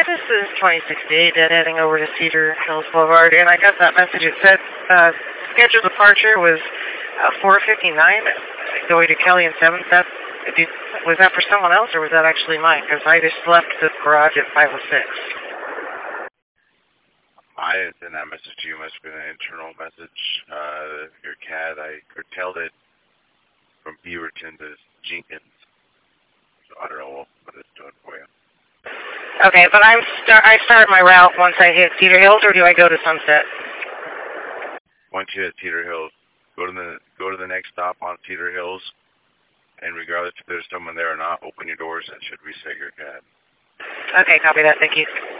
This is 2068, dead heading over to Cedar Hills Boulevard, and I got that message. It said scheduled departure was 4:59, going to Kelly and 7th. Was that for someone else, or was that actually mine? Because I just left the garage at 5:06. I didn't send that message to you. It must have been an internal message. Your CAD, I curtailed it from Beaverton to Jenkins. So I don't know what it's doing for you. Okay, but I start my route once I hit Cedar Hills, or do I go to Sunset? Once you hit Cedar Hills, go to the next stop on Cedar Hills, and regardless if there's someone there or not, open your doors. That should reset your CAD. Okay, copy that. Thank you.